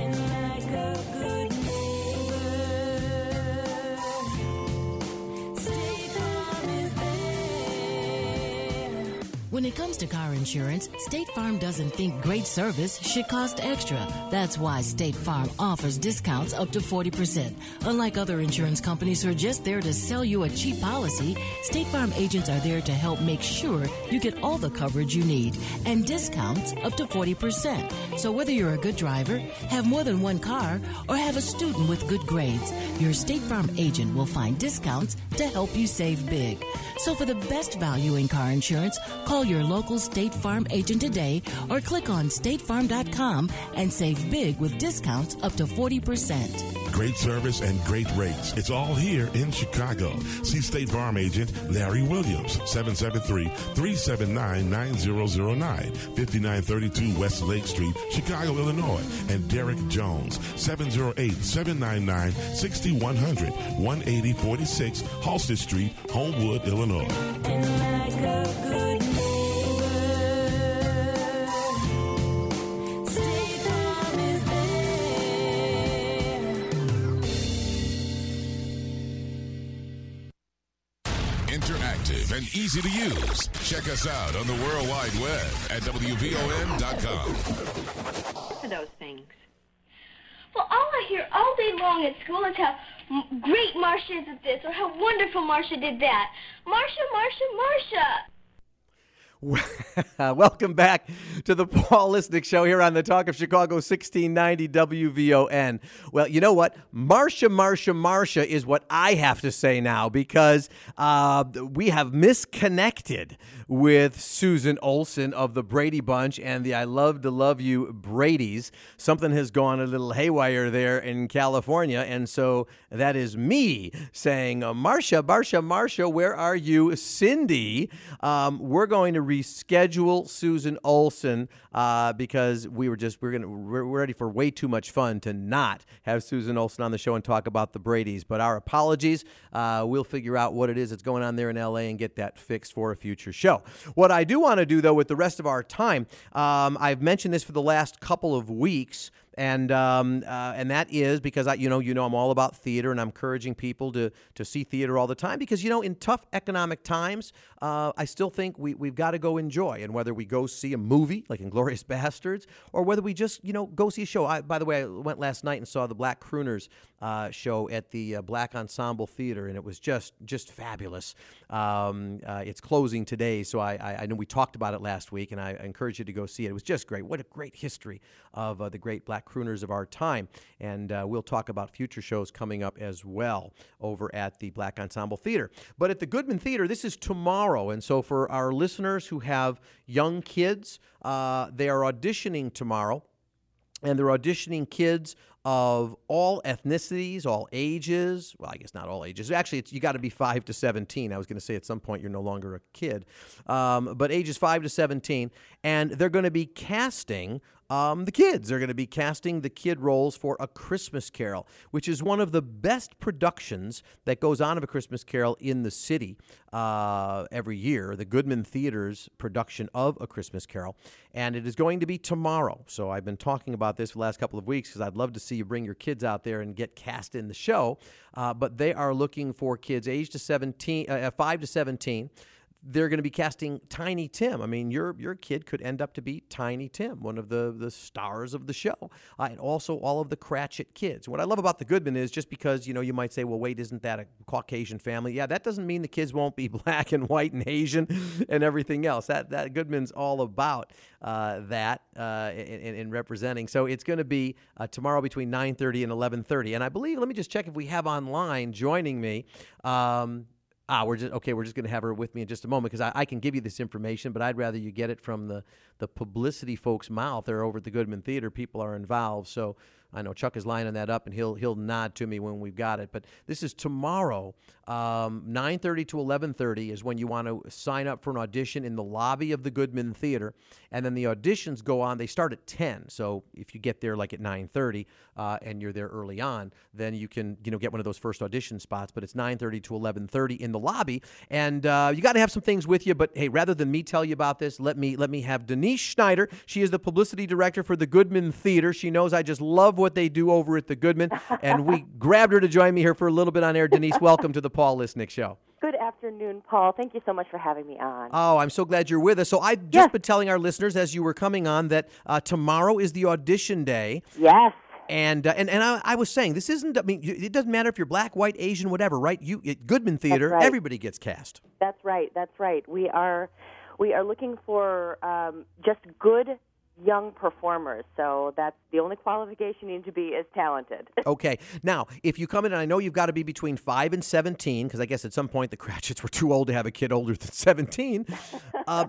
Speaker 7: When it comes to car insurance, State Farm doesn't think great service should cost extra. That's why State Farm offers discounts up to forty percent. Unlike other insurance companies who are just there to sell you a cheap policy, State Farm agents are there to help make sure you get all the coverage you need and discounts up to forty percent. So whether you're a good driver, have more than one car, or have a student with good grades, your State Farm agent will find discounts to help you save big. So for the best value in car insurance, call your local State Farm agent today or click on state farm dot com and save big with discounts up to forty percent.
Speaker 18: Great service and great rates. It's all here in Chicago. See State Farm agent Larry Williams, seven seven three, three seven nine, nine zero zero nine, fifty-nine thirty-two West Lake Street, Chicago, Illinois. And Derek Jones, seven zero eight, seven nine nine, six one zero zero, one eighty forty-six Halsted Street, Homewood, Illinois.
Speaker 1: Interactive and easy to use. Check us out on the World Wide Web at W V O N dot com.
Speaker 19: For those things. Well, all I hear all day long at school is how great Marcia is at this or how wonderful Marcia did that. Marcia, Marcia, Marcia.
Speaker 2: Welcome back to the Paul Lisnick Show here on the Talk of Chicago sixteen ninety W V O N. Well, you know what? Marcia, Marcia, Marcia is what I have to say now because uh, we have misconnected with Susan Olsen of the Brady Bunch and the I Love to Love You Bradys. Something has gone a little haywire there in California, and so that is me saying, Marcia, Marcia, Marcia, where are you? Cindy, um, we're going to reschedule Susan Olsen uh, because we were just we're gonna we're ready for way too much fun to not have Susan Olsen on the show and talk about the Bradys. But our apologies. Uh, we'll figure out what it is that's going on there in L A and get that fixed for a future show. What I do want to do though with the rest of our time, um, I've mentioned this for the last couple of weeks. and um, uh, and that is because I, you know, you know, I'm all about theater, and I'm encouraging people to to see theater all the time because, you know, in tough economic times, uh, I still think we we've got to go enjoy, and whether we go see a movie like Inglourious Bastards or whether we just, you know, go see a show. I, by the way, I went last night and saw the Black Crooners uh, show at the uh, Black Ensemble Theater, and it was just just fabulous. Um, uh, it's closing today, so I, I I know we talked about it last week, and I encourage you to go see it. It was just great. What a great history of uh, the great Black crooners of our time. And uh, we'll talk about future shows coming up as well over at the Black Ensemble Theater. But at the Goodman Theater, this is tomorrow. And so for our listeners who have young kids, uh, they are auditioning tomorrow. And they're auditioning kids of all ethnicities, all ages. Well, I guess not all ages. Actually, it's, you got to be five to seventeen. I was going to say at some point you're no longer a kid. Um, but ages five to seventeen. And they're going to be casting um, the kids. They're going to be casting the kid roles for A Christmas Carol, which is one of the best productions that goes on of A Christmas Carol in the city uh, every year, the Goodman Theater's production of A Christmas Carol. And it is going to be tomorrow. So I've been talking about this for the last couple of weeks because I'd love to see you bring your kids out there and get cast in the show. Uh, but they are looking for kids aged to seventeen, uh, five to seventeen. They're going to be casting Tiny Tim. I mean, your your kid could end up to be Tiny Tim, one of the, the stars of the show, uh, and also all of the Cratchit kids. What I love about the Goodman is just because, you know, you might say, well, wait, isn't that a Caucasian family? Yeah, that doesn't mean the kids won't be black and white and Asian and everything else. That that Goodman's all about uh, that uh, in, in representing. So it's going to be uh, tomorrow between nine thirty and eleven thirty. And I believe, let me just check if we have online joining me. Um, Ah, we're just okay. We're just going to have her with me in just a moment because I, I can give you this information, but I'd rather you get it from the, the publicity folks' mouth. They're over at the Goodman Theater. People are involved, so I know Chuck is lining that up, and he'll he'll nod to me when we've got it. But this is tomorrow, um, nine thirty to eleven thirty is when you want to sign up for an audition in the lobby of the Goodman Theater, and then the auditions go on. They start at ten, so if you get there like at nine thirty uh, and you're there early on, then you can you know get one of those first audition spots. But it's nine thirty to eleven thirty in the lobby, and uh, you got to have some things with you. But hey, rather than me tell you about this, let me let me have Denise Schneider. She is the publicity director for the Goodman Theater. She knows I just love what they do over at the Goodman, and we grabbed her to join me here for a little bit on air. Denise, welcome to the Paul Lisnick Show.
Speaker 15: Good afternoon, Paul. Thank you so much for having me on.
Speaker 2: Oh, I'm so glad you're with us. So I've just yes. been telling our listeners as you were coming on that uh, tomorrow is the audition day.
Speaker 15: Yes.
Speaker 2: And uh, and and I, I was saying this isn't. I mean, it doesn't matter if you're black, white, Asian, whatever, right? You at Goodman Theater,
Speaker 15: right.
Speaker 2: everybody gets cast.
Speaker 15: That's right. That's right. We are we are looking for um, just good young performers, so that's the only qualification you need to be is talented.
Speaker 2: Okay. Now, if you come in, and I know you've got to be between five and seventeen, because I guess at some point the Cratchits were too old to have a kid older than seventeen. Uh,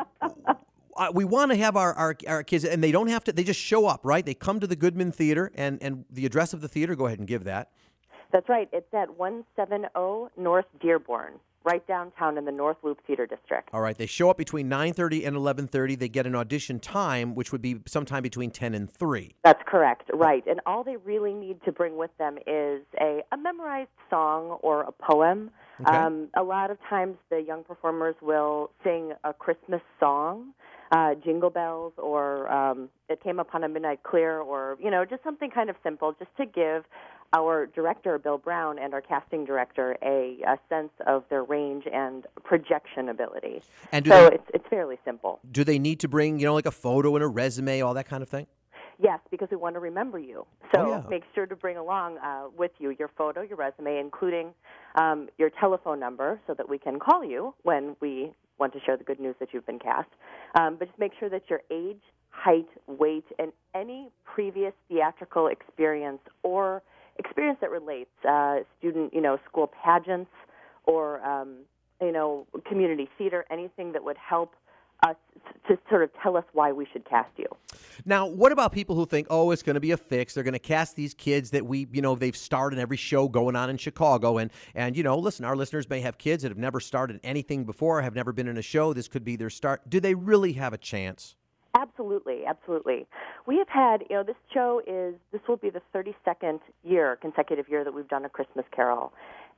Speaker 2: Uh, we want to have our, our, our kids, and they don't have to, they just show up, right? They come to the Goodman Theater, and, and the address of the theater, go ahead and give that.
Speaker 15: That's right. It's at one seventy North Dearborn, right downtown in the North Loop Theater District.
Speaker 2: All right. They show up between nine thirty and eleven thirty. They get an audition time, which would be sometime between ten and three.
Speaker 15: That's correct. Right. And all they really need to bring with them is a, a memorized song or a poem.
Speaker 2: Okay.
Speaker 15: Um, a lot of times the young performers will sing a Christmas song. Uh, Jingle Bells, or um, It Came Upon a Midnight Clear, or, you know, just something kind of simple, just to give our director, Bill Brown, and our casting director a, a sense of their range and projection ability.
Speaker 2: And do
Speaker 15: so
Speaker 2: they,
Speaker 15: it's, it's fairly simple.
Speaker 2: Do they need to bring, you know, like a photo and a resume, all that kind of thing?
Speaker 15: Yes, because we want to remember you. So
Speaker 2: oh, yeah.
Speaker 15: make sure to bring along uh, with you your photo, your resume, including um, your telephone number so that we can call you when we want to share the good news that you've been cast. Um, but just make sure that your age, height, weight, and any previous theatrical experience or experience that relates, uh, student, you know, school pageants or, um, you know, community theater, anything that would help us to sort of tell us why we should cast you.
Speaker 2: Now, what about people who think, oh, it's going to be a fix? They're going to cast these kids that we, you know, they've starred in every show going on in Chicago. And, and you know, listen, our listeners may have kids that have never started anything before, have never been in a show. This could be their start. Do they really have a chance?
Speaker 15: Absolutely, absolutely. We have had, you know, this show is, this will be the thirty-second year, consecutive year that we've done A Christmas Carol.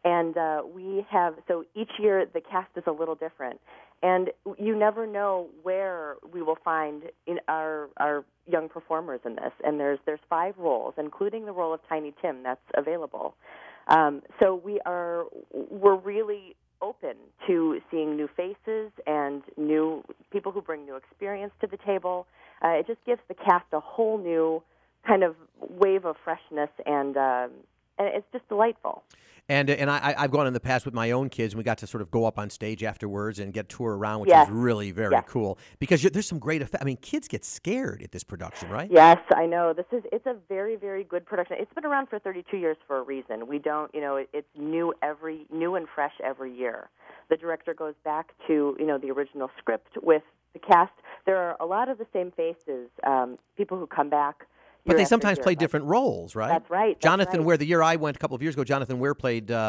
Speaker 15: And uh, we have, so each year the cast is a little different. And you never know where we will find in our our young performers in this. And there's there's five roles, including the role of Tiny Tim that's available. Um, so we are we're really open to seeing new faces and new people who bring new experience to the table. Uh, it just gives the cast a whole new kind of wave of freshness, and um, and it's just delightful.
Speaker 2: And and I, I've gone in the past with my own kids, and we got to sort of go up on stage afterwards and get tour around, which
Speaker 15: Yes.
Speaker 2: is really very
Speaker 15: Yes.
Speaker 2: cool. Because you, there's some great effect. I mean, kids get scared at this production, right?
Speaker 15: Yes, I know. This is it's a very, very good production. It's been around for thirty-two years for a reason. We don't, you know, it, it's new every new and fresh every year. The director goes back to, you know, the original script with the cast. There are a lot of the same faces, um, people who come back.
Speaker 2: But
Speaker 15: year
Speaker 2: they
Speaker 15: after
Speaker 2: sometimes
Speaker 15: year.
Speaker 2: play different roles, right?
Speaker 15: That's right. That's
Speaker 2: Jonathan
Speaker 15: right.
Speaker 2: Ware, the year I went a couple of years ago, Jonathan Ware played uh,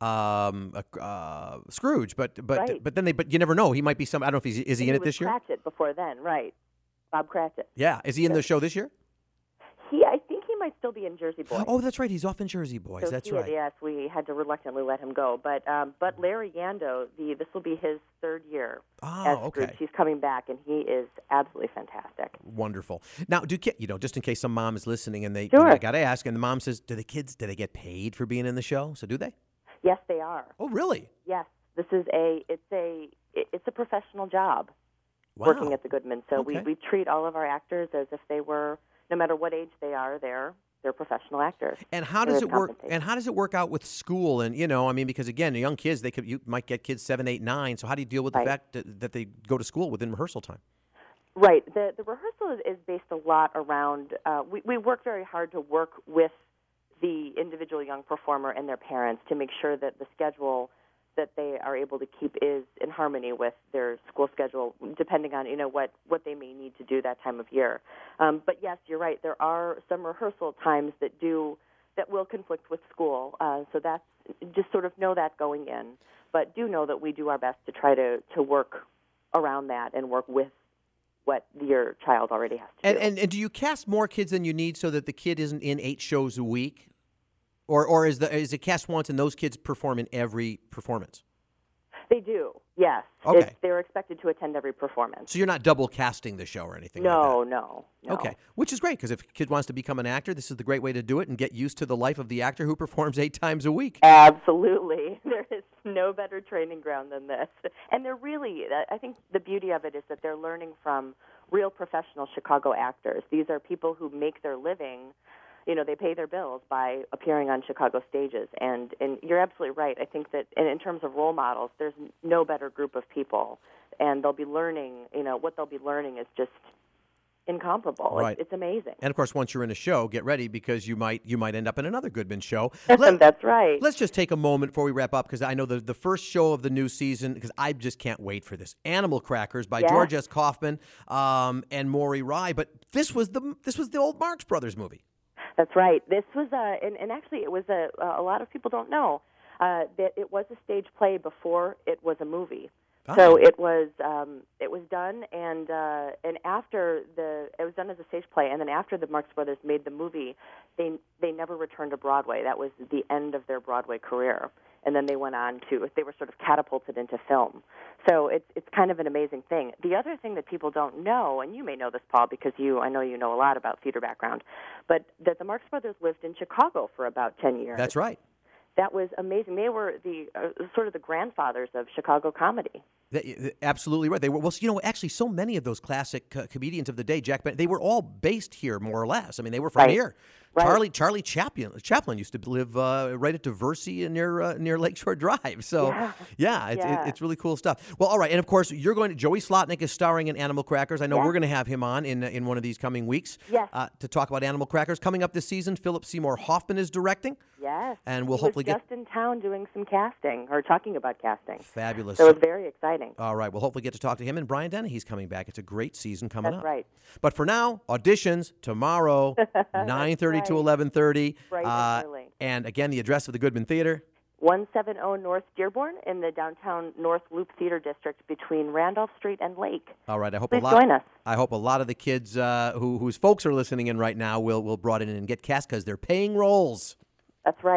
Speaker 2: um, uh, uh, Scrooge, but but
Speaker 15: Right.
Speaker 2: but then they but you never know. He might be some. I don't know if he's is he in
Speaker 15: And
Speaker 2: it
Speaker 15: was
Speaker 2: this year?
Speaker 15: Cratchit before then, right? Bob Cratchit.
Speaker 2: Yeah, is he in the show this year?
Speaker 15: He, I think he might still be in Jersey Boys.
Speaker 2: Oh, that's right. He's off in Jersey Boys.
Speaker 15: So
Speaker 2: That's
Speaker 15: he-
Speaker 2: right.
Speaker 15: Yes, we had to reluctantly let him go, but um, but Larry Yando, the this will be his third year
Speaker 2: Oh,
Speaker 15: as
Speaker 2: okay.
Speaker 15: Scrooge. He's coming back, and he is absolutely fantastic.
Speaker 2: Wonderful. Now, do ki- you know? Just in case some mom is listening, and they,
Speaker 15: Sure.
Speaker 2: I got to ask, and the mom says, "Do the kids? Do they get paid for being in the show? So do they?
Speaker 15: Yes, they are.
Speaker 2: Oh, really?
Speaker 15: Yes, this is a it's a it- it's a professional job
Speaker 2: Wow.
Speaker 15: working at the Goodman. So we,
Speaker 2: Okay.
Speaker 15: we treat all of our actors as if they were, no matter what age they are, they're they're professional actors.
Speaker 2: And how
Speaker 15: They're
Speaker 2: does it work?
Speaker 15: compensated.
Speaker 2: And how does it work out with school? And you know, I mean, because again, young kids, they could you might get kids seven, eight, nine. So how do you deal with the
Speaker 15: Right.
Speaker 2: fact that, that they go to school within rehearsal time?
Speaker 15: Right. The the rehearsal is, is based a lot around. Uh, we we work very hard to work with the individual young performer and their parents to make sure that the schedule that they are able to keep is in harmony with their school schedule, depending on you know what what they may need to do that time of year. Um, but yes, you're right. There are some rehearsal times that do that will conflict with school. Uh, so that's just sort of know that going in, but do know that we do our best to try to to work around that and work with what your child already has to
Speaker 2: And,
Speaker 15: do.
Speaker 2: and and do you cast more kids than you need so that the kid isn't in eight shows a week, or or is the is it cast once and those kids perform in every performance?
Speaker 15: They do, yes.
Speaker 2: Okay.
Speaker 15: It's, they're expected to attend every performance.
Speaker 2: So you're not double casting the show or anything like
Speaker 15: No,
Speaker 2: that?
Speaker 15: no, no.
Speaker 2: Okay, which is great because if a kid wants to become an actor, this is the great way to do it and get used to the life of the actor who performs eight times a week.
Speaker 15: Absolutely. There is no better training ground than this. And they're really, I think the beauty of it is that they're learning from real professional Chicago actors. These are people who make their living, you know, they pay their bills by appearing on Chicago stages. And, and you're absolutely right. I think that in, in terms of role models, there's no better group of people. And they'll be learning, you know, what they'll be learning is just incomparable.
Speaker 2: Right.
Speaker 15: It's, it's amazing.
Speaker 2: And of course, once you're in a show, get ready because you might you might end up in another Goodman show.
Speaker 15: That's right.
Speaker 2: Let's just take a moment before we wrap up because I know the, the first show of the new season, because I just can't wait for this. Animal Crackers by
Speaker 15: Yeah.
Speaker 2: George S. Kaufman um, and Maury Rye. But this was the this was the old Marx Brothers movie.
Speaker 15: That's right. This was a, and, and actually it was a, a lot of people don't know uh, that it was a stage play before it was a movie.
Speaker 2: Oh.
Speaker 15: So it was um, it was done, and uh, and after the it was done as a stage play, and then after the Marx Brothers made the movie, they they never returned to Broadway. That was the end of their Broadway career, and then they went on to they were sort of catapulted into film. So it's it's kind of an amazing thing. The other thing that people don't know, and you may know this, Paul, because you I know you know a lot about theater background, but that the Marx Brothers lived in Chicago for about ten years.
Speaker 2: That's right.
Speaker 15: That was amazing. They were the uh, sort of the grandfathers of Chicago comedy.
Speaker 2: That- absolutely right. They were well. You know, actually, so many of those classic uh, comedians of the day, Jack Benny, they were all based here, more or less. I mean, they were from
Speaker 15: Right.
Speaker 2: here.
Speaker 15: Right.
Speaker 2: Charlie Charlie Chaplin Chaplin used to live uh, right at Diversey near uh, near Lakeshore Drive. So
Speaker 15: Yeah.
Speaker 2: yeah, it's,
Speaker 15: Yeah.
Speaker 2: It, it's really cool stuff. Well, all right, and of course, you're going to Joey Slotnick is starring in Animal Crackers. I know
Speaker 15: Yeah.
Speaker 2: we're going to have him on in in one of these coming weeks.
Speaker 15: Yes.
Speaker 2: Uh, to talk about Animal Crackers coming up this season. Philip Seymour Hoffman is directing.
Speaker 15: Yes.
Speaker 2: And we'll
Speaker 15: He
Speaker 2: hopefully
Speaker 15: was
Speaker 2: get-
Speaker 15: just in town doing some casting or talking about casting.
Speaker 2: Fabulous.
Speaker 15: So it's very exciting.
Speaker 2: All right, we'll hopefully get to talk to him and Brian Denny. He's coming back. It's a great season coming
Speaker 15: That's
Speaker 2: up.
Speaker 15: right.
Speaker 2: But for now, auditions tomorrow, nine thirty to
Speaker 15: right.
Speaker 2: eleven thirty.
Speaker 15: Bright and
Speaker 2: Uh,
Speaker 15: early.
Speaker 2: and again, the address of the Goodman Theater.
Speaker 15: one seventy North Dearborn in the downtown North Loop Theater District between Randolph Street and Lake.
Speaker 2: All right, I hope
Speaker 15: Please
Speaker 2: a lot.
Speaker 15: join us.
Speaker 2: I hope a lot of the kids uh, who whose folks are listening in right now will will brought in and get cast because they're paying roles.
Speaker 15: That's right.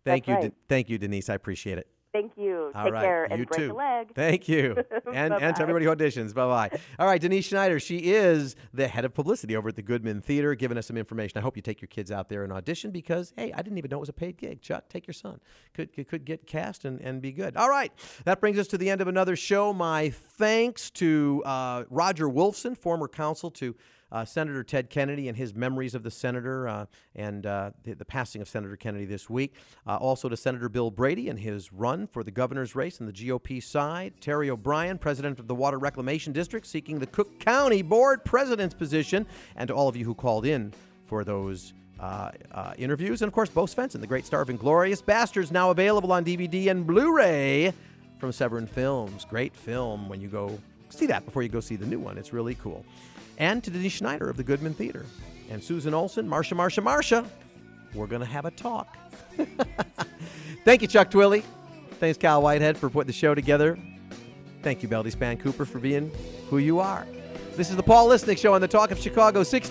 Speaker 2: Thank
Speaker 15: That's
Speaker 2: you.
Speaker 15: right.
Speaker 2: De- thank you, Denise. I appreciate it.
Speaker 15: Thank you.
Speaker 2: All
Speaker 15: Take
Speaker 2: right.
Speaker 15: care and
Speaker 2: You
Speaker 15: break
Speaker 2: too.
Speaker 15: a leg.
Speaker 2: Thank you. And and to everybody who auditions. Bye-bye. All right, Denise Schneider, she is the head of publicity over at the Goodman Theater, giving us some information. I hope you take your kids out there and audition because, hey, I didn't even know it was a paid gig. Chuck, take your son. Could could, could get cast and, and be good. All right. That brings us to the end of another show. My thanks to uh, Roger Wolfson, former counsel to Uh, Senator Ted Kennedy and his memories of the senator uh, and uh, the, the passing of Senator Kennedy this week. Uh, also to Senator Bill Brady and his run for the governor's race on the G O P side. Terry O'Brien, president of the Water Reclamation District, seeking the Cook County Board president's position. And to all of you who called in for those uh, uh, interviews. And, of course, Bo Svensson, the great star of Inglourious Basterds, now available on D V D and Blu-ray from Severin Films. Great film when you go see that before you go see the new one. It's really cool. And to Denise Schneider of the Goodman Theater. And Susan Olson, Marsha, Marsha, Marsha. We're going to have a talk. Thank you, Chuck Twilley. Thanks, Kyle Whitehead, for putting the show together. Thank you, Beldy Span Cooper, for being who you are. This is the Paul Lisnick Show on the Talk of Chicago, six